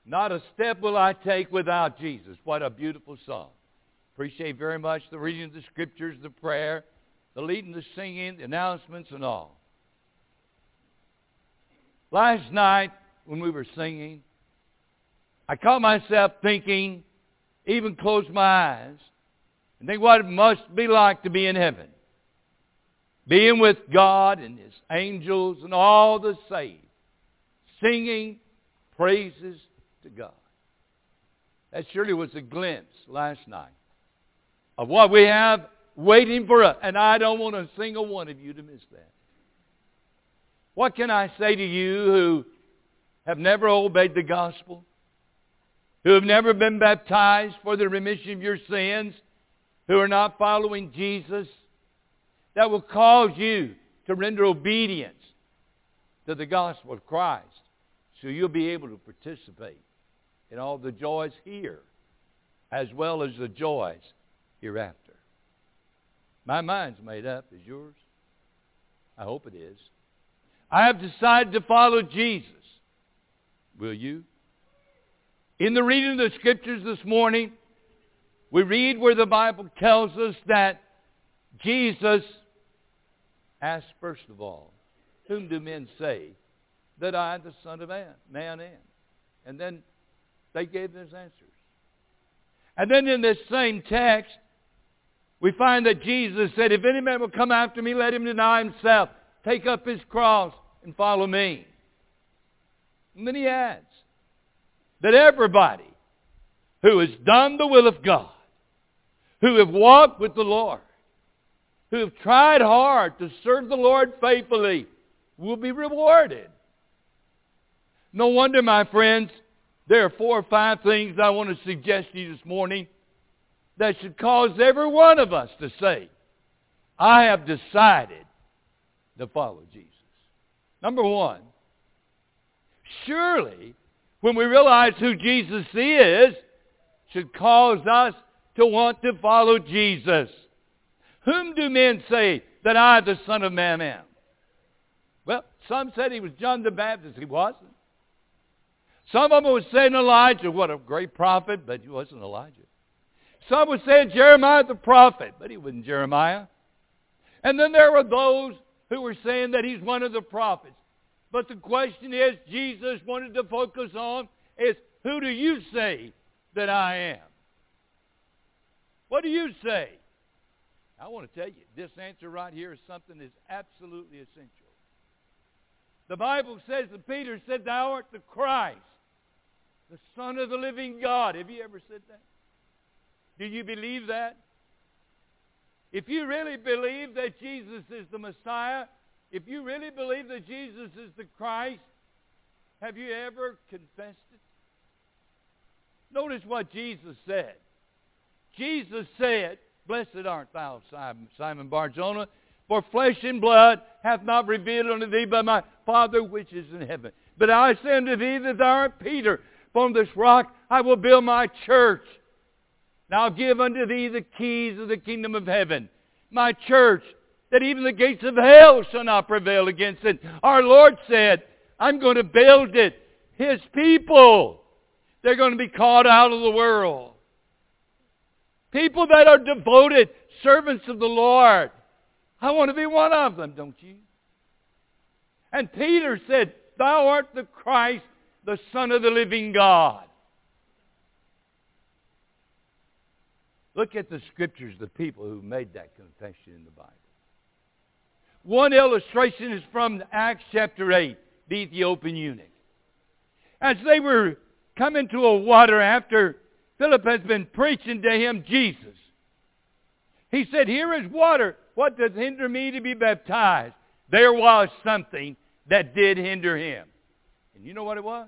Not a step will I take without Jesus. What a beautiful song. Appreciate very much the reading of the Scriptures, the prayer, the leading, the singing, the announcements, and all. Last night, when we were singing, I caught myself thinking, even closed my eyes, and think what it must be like to be in heaven. Being with God and His angels and all the saved, singing praises to God. That surely was a glimpse last night of what we have waiting for us. And I don't want a single one of you to miss that. What can I say to you who have never obeyed the gospel, who have never been baptized for the remission of your sins, who are not following Jesus, that will cause you to render obedience to the gospel of Christ, so you'll be able to participate in all the joys here, as well as the joys hereafter. My mind's made up. Is yours? I hope it is. I have decided to follow Jesus. Will you? In the reading of the Scriptures this morning, we read where the Bible tells us that Jesus asked first of all, whom do men say that I, the Son of Man, am? And then they gave those answers. And then in this same text, we find that Jesus said, if any man will come after me, let him deny himself, take up his cross, and follow me. And then he adds that everybody who has done the will of God, who have walked with the Lord, who have tried hard to serve the Lord faithfully, will be rewarded. No wonder, my friends, there are 4 or 5 things I want to suggest to you this morning that should cause every one of us to say, I have decided to follow Jesus. Number 1, surely when we realize who Jesus is, should cause us to want to follow Jesus. Whom do men say that I, the Son of Man, am? Well, some said he was John the Baptist. He wasn't. Some of them were saying Elijah. What a great prophet, but he wasn't Elijah. Some were saying Jeremiah the prophet, but he wasn't Jeremiah. And then there were those who were saying that he's one of the prophets. But the question is, Jesus wanted to focus on is, who do you say that I am? What do you say? I want to tell you, this answer right here is something that's absolutely essential. The Bible says that Peter said, thou art the Christ, the Son of the living God. Have you ever said that? Do you believe that? If you really believe that Jesus is the Messiah, if you really believe that Jesus is the Christ, have you ever confessed it? Notice what Jesus said. Jesus said, blessed art thou, Simon Bar-Jonah, for flesh and blood hath not revealed unto thee but my Father which is in heaven. But I say unto thee that thou art Peter. Upon this rock I will build my church. And I'll give unto thee the keys of the kingdom of heaven. My church, that even the gates of hell shall not prevail against it. Our Lord said, I'm going to build it. His people, they're going to be called out of the world. People that are devoted servants of the Lord. I want to be one of them, don't you? And Peter said, thou art the Christ, the Son of the living God. Look at the Scriptures, the people who made that confession in the Bible. One illustration is from Acts chapter 8, the Ethiopian eunuch. As they were coming to a water after Philip has been preaching to him Jesus, he said, here is water. What does hinder me to be baptized? There was something that did hinder him. And you know what it was?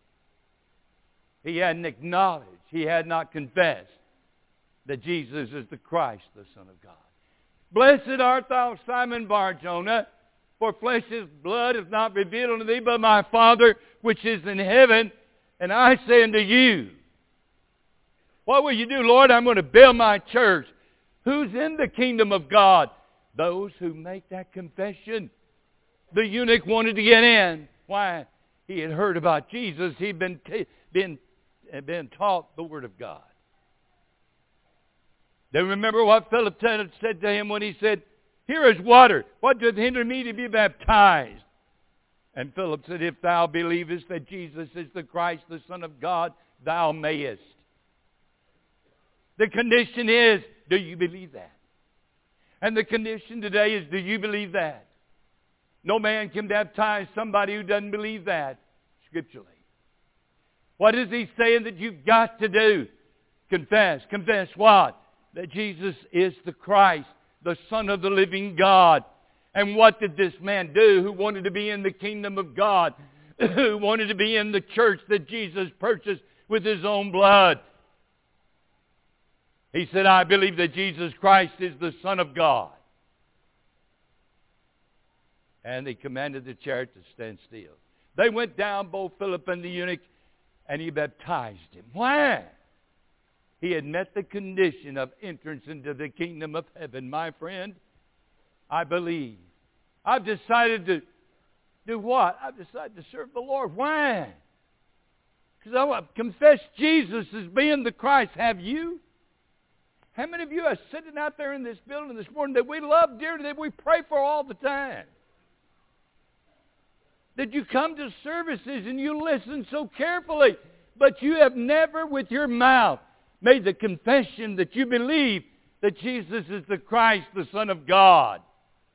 He hadn't acknowledged, he had not confessed that Jesus is the Christ, the Son of God. Blessed art thou, Simon Bar-Jonah, for flesh and blood is not revealed unto thee, but my Father which is in heaven. And I say unto you, what will you do, Lord? I'm going to build my church. Who's in the kingdom of God? Those who make that confession. The eunuch wanted to get in. Why? He had heard about Jesus. He'd been had been taught the Word of God. They remember what Philip said to him when he said, "Here is water. What doth hinder me to be baptized?" And Philip said, "If thou believest that Jesus is the Christ, the Son of God, thou mayest." The condition is, do you believe that? And the condition today is, do you believe that? No man can baptize somebody who doesn't believe that, scripturally. What is he saying that you've got to do? Confess. Confess what? That Jesus is the Christ, the Son of the living God. And what did this man do who wanted to be in the kingdom of God, who wanted to be in the church that Jesus purchased with His own blood? He said, "I believe that Jesus Christ is the Son of God." And he commanded the chariot to stand still. They went down, both Philip and the eunuch, and he baptized him. Why? He had met the condition of entrance into the kingdom of heaven. My friend, I believe. I've decided to do what? I've decided to serve the Lord. Why? Because I want to confess Jesus as being the Christ. Have you? How many of you are sitting out there in this building this morning that we love dearly, that we pray for all the time? That you come to services and you listen so carefully, but you have never with your mouth made the confession that you believe that Jesus is the Christ, the Son of God.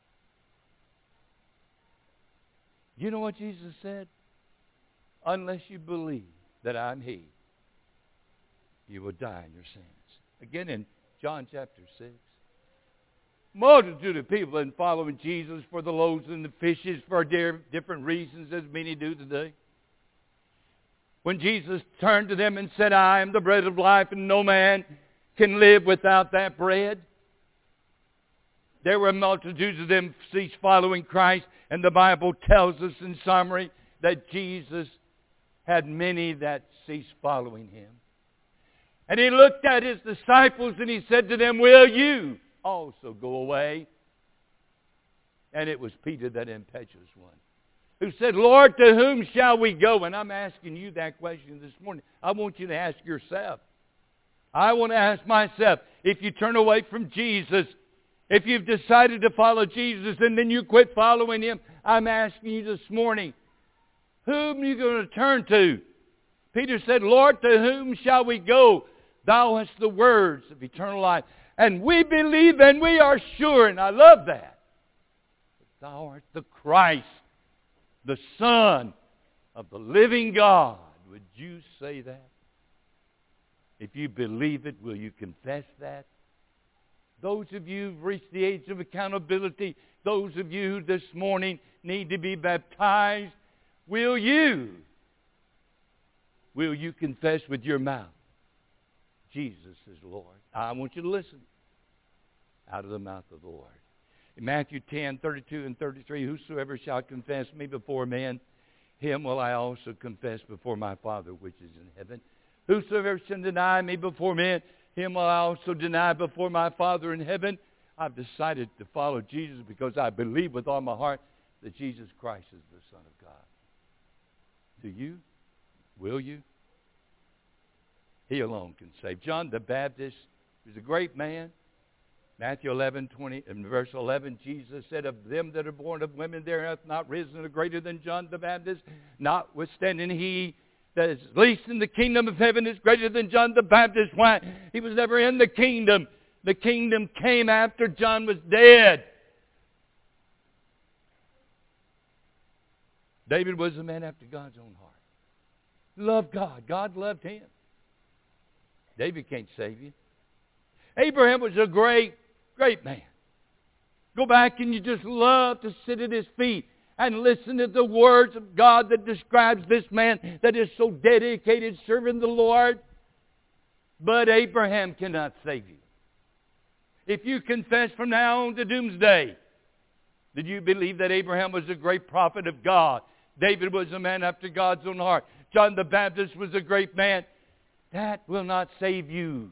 You know what Jesus said? Unless you believe that I'm He, you will die in your sins. Again in John chapter 6. Multitude of people have been following Jesus for the loaves and the fishes for different reasons, as many do today. When Jesus turned to them and said, "I am the bread of life, and no man can live without that bread," there were multitudes of them ceased following Christ, and the Bible tells us in summary that Jesus had many that ceased following Him. And He looked at His disciples and He said to them, "Will you also go away?" And it was Peter, that impetuous one, who said, "Lord, to whom shall we go?" And I'm asking you that question this morning. I want you to ask yourself. I want to ask myself, if you turn away from Jesus, if you've decided to follow Jesus and then you quit following Him, I'm asking you this morning, whom are you going to turn to? Peter said, "Lord, to whom shall we go? Thou hast the words of eternal life. And we believe and we are sure," and I love that, "Thou art the Christ, the Son of the living God." Would you say that? If you believe it, will you confess that? Those of you who've reached the age of accountability, those of you who this morning need to be baptized, will you confess with your mouth, Jesus is Lord? I want you to listen. Out of the mouth of the Lord. In Matthew 10:32 and 33, "Whosoever shall confess me before men, him will I also confess before my Father which is in heaven. Whosoever shall deny me before men, him will I also deny before my Father in heaven." I've decided to follow Jesus because I believe with all my heart that Jesus Christ is the Son of God. Do you? Will you? He alone can save. John the Baptist was a great man. Matthew 11:20 and verse 11, Jesus said, "Of them that are born of women, there hath not risen a greater than John the Baptist. Notwithstanding, he that is least in the kingdom of heaven is greater than John the Baptist." Why? He was never in the kingdom. The kingdom came after John was dead. David was a man after God's own heart. He loved God. God loved him. David can't save you. Abraham was a great man. Go back and you just love to sit at his feet and listen to the words of God that describes this man that is so dedicated serving the Lord. But Abraham cannot save you. If you confess from now on to doomsday, did you believe that Abraham was a great prophet of God? David was a man after God's own heart. John the Baptist was a great man. That will not save you.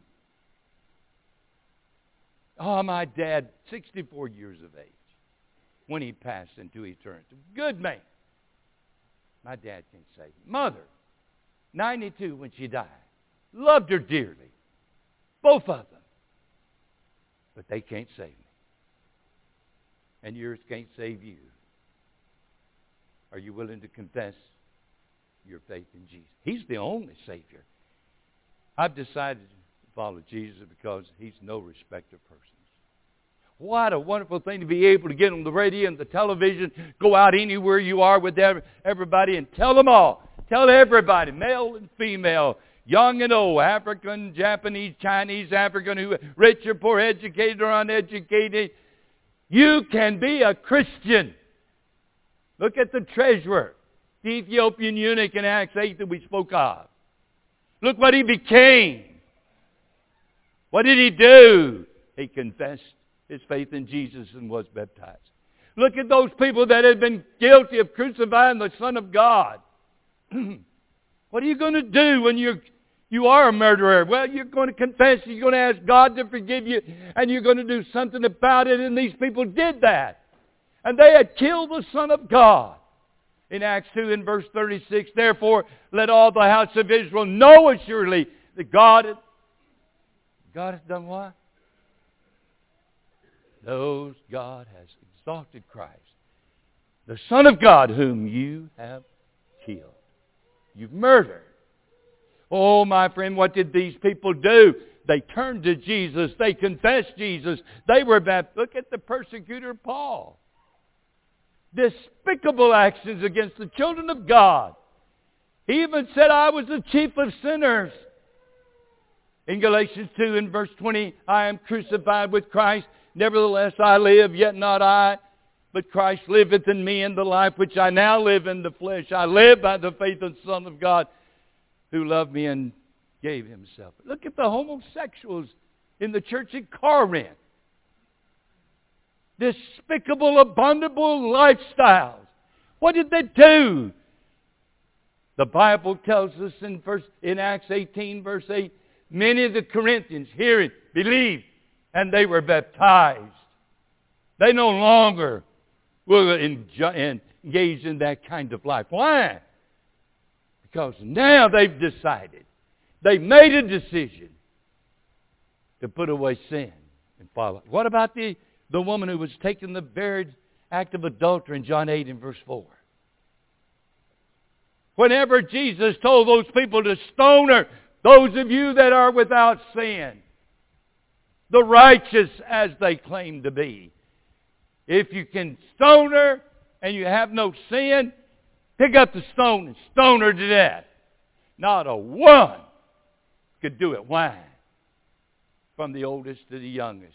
Oh, my dad, 64 years of age, when he passed into eternity. Good man. My dad can't save me. Mother, 92 when she died. Loved her dearly. Both of them. But they can't save me. And yours can't save you. Are you willing to confess your faith in Jesus? He's the only Savior. I've decided to follow Jesus because He's no respecter of persons. What a wonderful thing to be able to get on the radio and the television, go out anywhere you are with everybody and tell them all. Tell everybody, male and female, young and old, African, Japanese, Chinese, African, who rich or poor, educated or uneducated. You can be a Christian. Look at the treasurer, the Ethiopian eunuch in Acts 8 that we spoke of. Look what he became. What did he do? He confessed his faith in Jesus and was baptized. Look at those people that had been guilty of crucifying the Son of God. What are you going to do when you are a murderer? Well, you're going to confess, you're going to ask God to forgive you, and you're going to do something about it, and these people did that. And they had killed the Son of God. In Acts 2 and verse 36, therefore let all the house of Israel know assuredly that God has done what? Those God has exalted Christ, the Son of God, whom you have killed. You've murdered. Oh, my friend, what did these people do? They turned to Jesus. They confessed Jesus. They were baptized. Look at the persecutor Paul. Despicable actions against the children of God. He even said, I was the chief of sinners. In Galatians 2 and verse 20, I am crucified with Christ. Nevertheless I live, yet not I, but Christ liveth in me, and the life which I now live in the flesh. I live by the faith of the Son of God, who loved me and gave Himself. Look at the homosexuals in the church at Corinth. Despicable, abominable lifestyles. What did they do? The Bible tells us in Acts 18, verse 8, many of the Corinthians, hearing, believed, and they were baptized. They no longer were engaged in that kind of life. Why? Because now they've decided. They've made a decision to put away sin and follow. What about the woman who was taken the very act of adultery in John 8 and verse 4? Whenever Jesus told those people to stone her, those of you that are without sin, the righteous as they claim to be, if you can stone her and you have no sin, pick up the stone and stone her to death. Not a one could do it. Why? From the oldest to the youngest,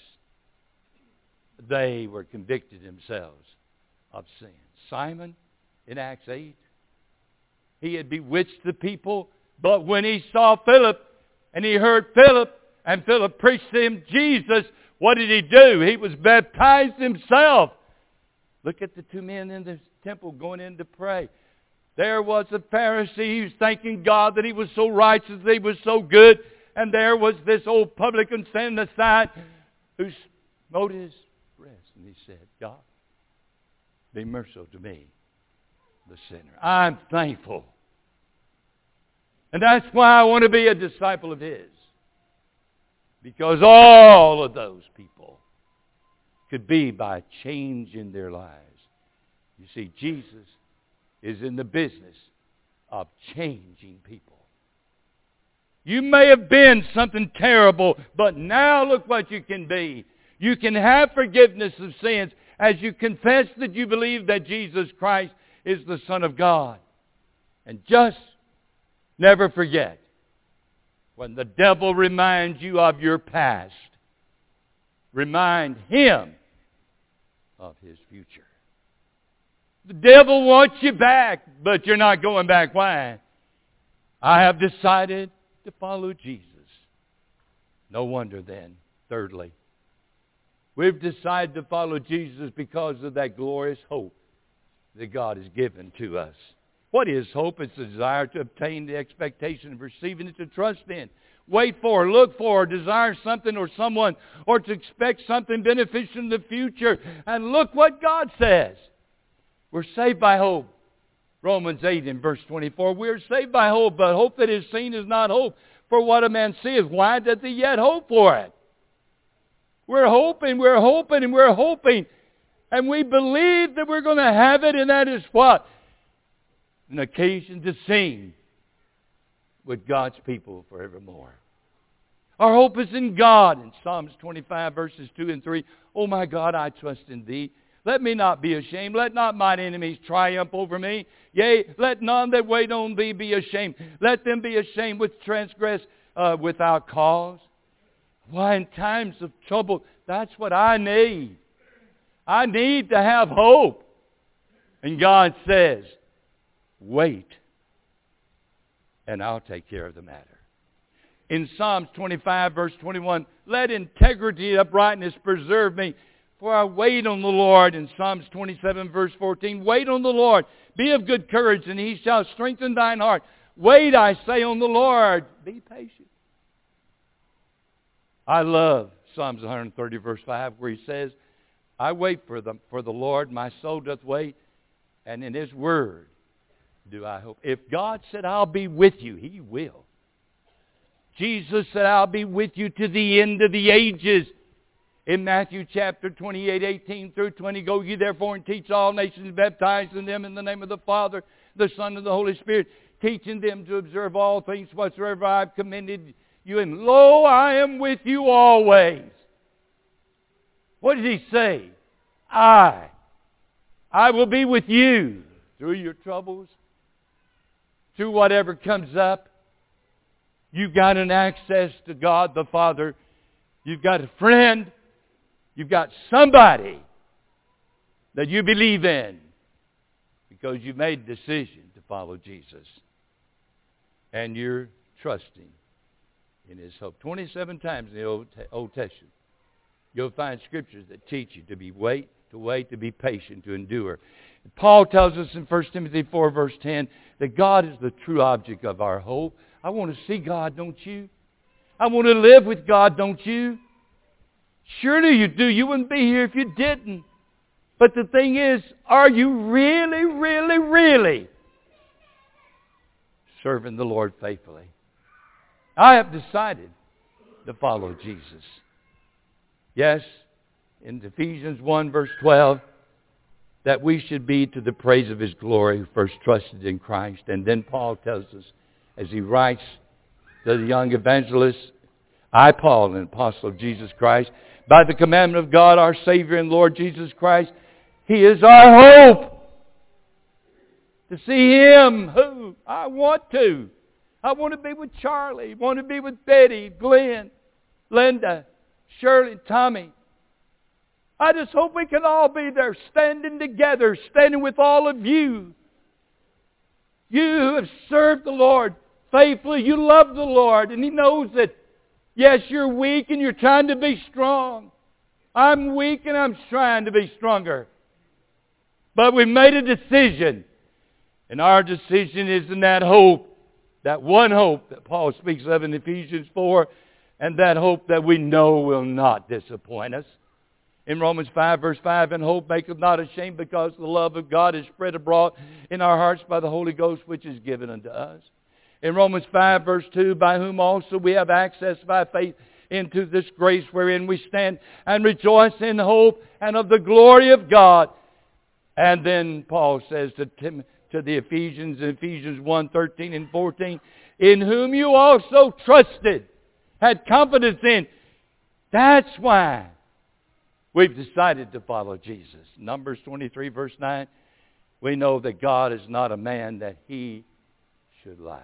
they were convicted themselves of sin. Simon, in Acts 8, he had bewitched the people, but when he saw Philip, and he heard Philip, and Philip preached to him Jesus, what did he do? He was baptized himself. Look at the two men in the temple going in to pray. There was a Pharisee, he was thanking God that he was so righteous, that he was so good. And there was this old publican standing aside who smote his breast. And he said, God, be merciful to me, the sinner. I'm thankful. And that's why I want to be a disciple of His. Because all of those people could be by changing their lives. You see, Jesus is in the business of changing people. You may have been something terrible, but now look what you can be. You can have forgiveness of sins as you confess that you believe that Jesus Christ is the Son of God. And just never forget, when the devil reminds you of your past, remind him of his future. The devil wants you back, but you're not going back. Why? I have decided to follow Jesus. No wonder then, thirdly, we've decided to follow Jesus because of that glorious hope that God has given to us. What is hope? It's the desire to obtain the expectation of receiving it, to trust in, wait for, look for, desire something or someone, or to expect something beneficial in the future. And look what God says. We're saved by hope. Romans 8 and verse 24. We're saved by hope, but hope that is seen is not hope. for what a man seeth, why doth he yet hope for it? We're hoping, we're hoping, and we're hoping. And we believe that we're going to have it, and that is what? An occasion to sing with God's people forevermore. Our hope is in God. In Psalms 25, verses 2 and 3, O my God, I trust in Thee. Let me not be ashamed. Let not mine enemies triumph over me. Yea, let none that wait on Thee be ashamed. Let them be ashamed which transgress without cause. Why, in times of trouble, that's what I need. I need to have hope. And God says, wait, and I'll take care of the matter. In Psalms 25, verse 21, let integrity and uprightness preserve me, for I wait on the Lord. In Psalms 27, verse 14, wait on the Lord. Be of good courage, and He shall strengthen thine heart. Wait, I say, on the Lord. Be patient. I love Psalms 130, verse 5, where he says, I wait for the Lord, my soul doth wait, and in His word do I hope. If God said, I'll be with you, He will. Jesus said, I'll be with you to the end of the ages. In Matthew chapter 28, 18 through 20, go ye therefore and teach all nations, baptizing them in the name of the Father, the Son, and the Holy Spirit, teaching them to observe all things whatsoever I have commanded you. And lo, I am with you always. What did He say? I will be with you through your troubles, through whatever comes up. You've got an access to God the Father. You've got a friend. You've got somebody that you believe in because you made a decision to follow Jesus. And you're trusting in His hope. 27 times in the Old Testament, you'll find scriptures that teach you to wait, to be patient, to endure. Paul tells us in 1 Timothy 4, verse 10, that God is the true object of our hope. I want to see God, don't you? I want to live with God, don't you? Surely you do. You wouldn't be here if you didn't. But the thing is, are you really, really, really serving the Lord faithfully? I have decided to follow Jesus. Yes, in Ephesians 1, verse 12, that we should be to the praise of His glory who first trusted in Christ. And then Paul tells us, as he writes to the young evangelist, I, Paul, an apostle of Jesus Christ, by the commandment of God, our Savior and Lord Jesus Christ, He is our hope. To see Him, who I want to. I want to be with Charlie. I want to be with Betty, Glenn, Linda, Shirley, Tommy. I just hope we can all be there standing together, standing with all of you. You who have served the Lord faithfully, you love the Lord, and He knows that, yes, you're weak and you're trying to be strong. I'm weak and I'm trying to be stronger. But we made a decision, and our decision is in that hope, that one hope that Paul speaks of in Ephesians 4, and that hope that we know will not disappoint us. In Romans 5, verse 5, and hope maketh not ashamed, because the love of God is spread abroad in our hearts by the Holy Ghost, which is given unto us. In Romans 5, verse 2, by whom also we have access by faith into this grace wherein we stand, and rejoice in hope and of the glory of God. And then Paul says to the Ephesians in Ephesians 1, 13 and 14, in whom you also trusted, had confidence in. That's why we've decided to follow Jesus. Numbers 23, verse 9, we know that God is not a man that He should lie.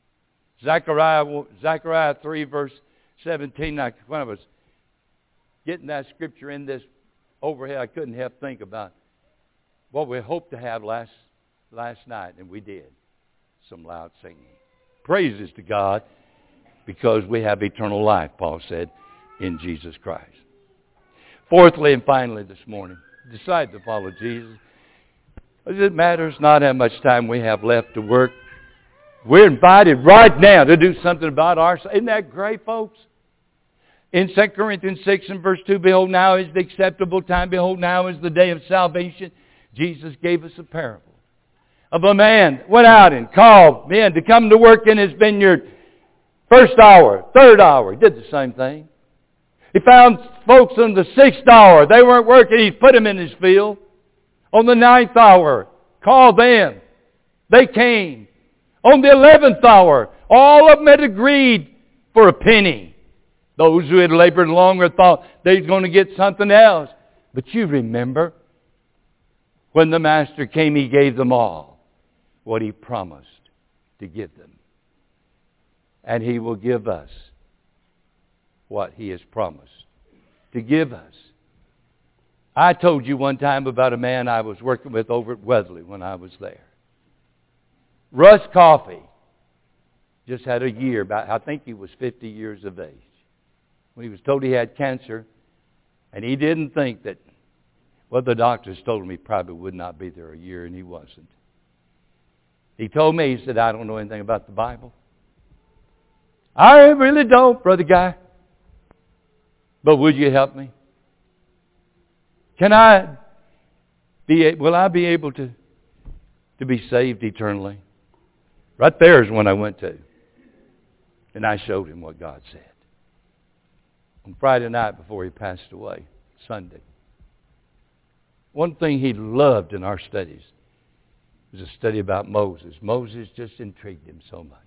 Zechariah 3, verse 17. Now, when I was getting that scripture in this overhead, I couldn't help think about what we hoped to have last night, and we did. Some loud singing. Praises to God, because we have eternal life, Paul said, in Jesus Christ. Fourthly and finally this morning, decide to follow Jesus. It matters not how much time we have left to work. We're invited right now to do something about ourselves. Isn't that great, folks? In 2 Corinthians 6 and verse 2, behold, now is the acceptable time. Behold, now is the day of salvation. Jesus gave us a parable of a man went out and called men to come to work in his vineyard. First hour, third hour, he did the same thing. He found folks in the 6th hour. They weren't working. He put them in his field. On the 9th hour, called them. They came. On the 11th hour, all of them had agreed for a penny. Those who had labored longer thought they were going to get something else. But you remember, when the Master came, He gave them all what He promised to give them. And He will give us what He has promised to give us. I told you one time about a man I was working with over at Weatherly when I was there. Russ Coffey just had a year, I think he was 50 years of age, when he was told he had cancer, and he didn't think that, well, the doctors told him he probably would not be there a year, and he wasn't. He told me, he said, I don't know anything about the Bible. I really don't, Brother Guy. But would you help me? Will I be able to be saved eternally? Right there is when I went to. And I showed him what God said. On Friday night before he passed away, Sunday. One thing he loved in our studies was a study about Moses. Moses just intrigued him so much.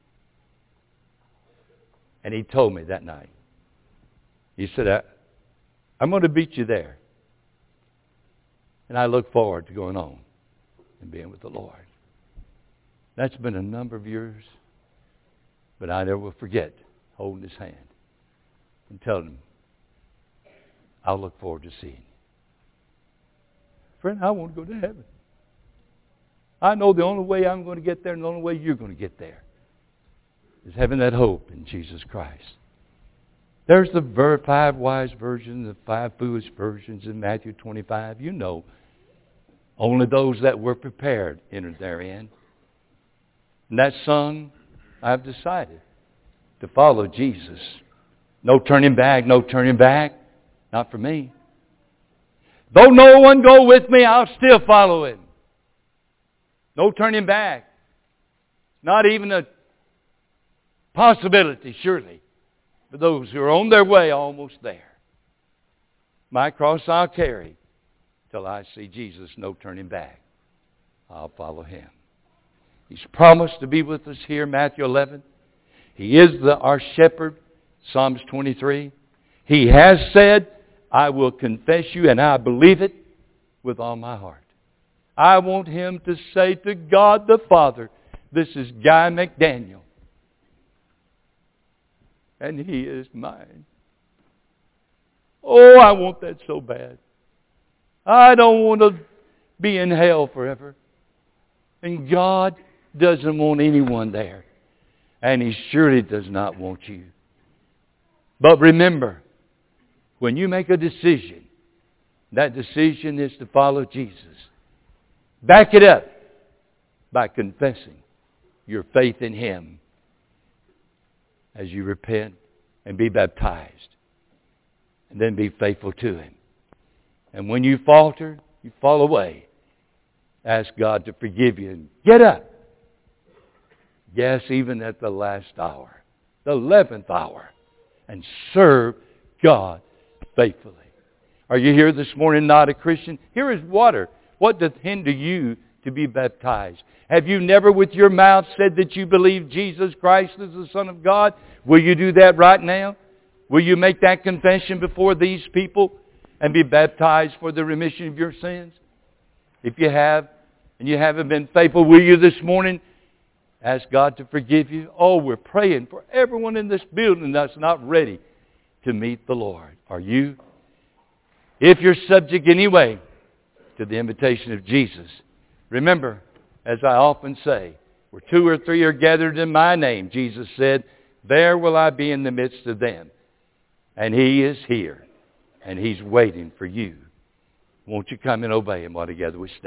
And he told me that night. He said, I'm going to beat you there. And I look forward to going on and being with the Lord. That's been a number of years. But I never will forget holding his hand and telling him, I'll look forward to seeing you. Friend, I want to go to heaven. I know the only way I'm going to get there and the only way you're going to get there is having that hope in Jesus Christ. There's the 5 wise virgins, the 5 foolish virgins in Matthew 25. You know, only those that were prepared entered therein. And that song, I've decided to follow Jesus. No turning back, no turning back. Not for me. Though no one go with me, I'll still follow Him. No turning back. Not even a possibility, surely, for those who are on their way almost there. My cross I'll carry till I see Jesus, no turning back. I'll follow Him. He's promised to be with us here, Matthew 11. He is our shepherd, Psalms 23. He has said, I will confess you, and I believe it with all my heart. I want Him to say to God the Father, this is Guy McDaniel. And He is mine. Oh, I want that so bad. I don't want to be in hell forever. And God doesn't want anyone there. And He surely does not want you. But remember, when you make a decision, that decision is to follow Jesus. Back it up by confessing your faith in Him as you repent and be baptized. And then be faithful to Him. And when you falter, you fall away, ask God to forgive you and get up. Yes, even at the last hour, the 11th hour, and serve God faithfully. Are you here this morning not a Christian? Here is water. What doth hinder you to be baptized? Have you never with your mouth said that you believe Jesus Christ is the Son of God? Will you do that right now? Will you make that confession before these people and be baptized for the remission of your sins? If you have, and you haven't been faithful, will you this morning ask God to forgive you? Oh, we're praying for everyone in this building that's not ready to meet the Lord. Are you? If you're subject anyway to the invitation of Jesus, remember, as I often say, where 2 or 3 are gathered in my name, Jesus said, there will I be in the midst of them. And He is here. And He's waiting for you. Won't you come and obey Him while together we stand?